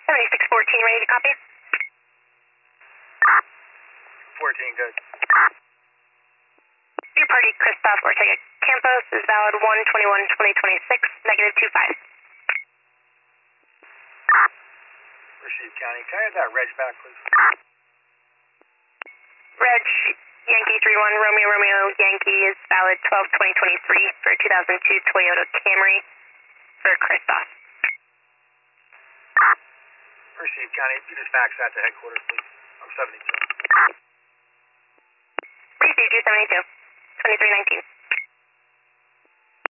7614, ready to copy? 14, good. Your party, Christoph Ortega Campos, is valid 1/21/2026, -25. Received, County. Can I have that reg back, please? Reg Yankee 31 Romeo Romeo Yankee is valid 12/2023 for 2002 Toyota Camry for Christoph. Received, County. If you just fax that to headquarters, please. I'm 72. Received, you're 72. 2319.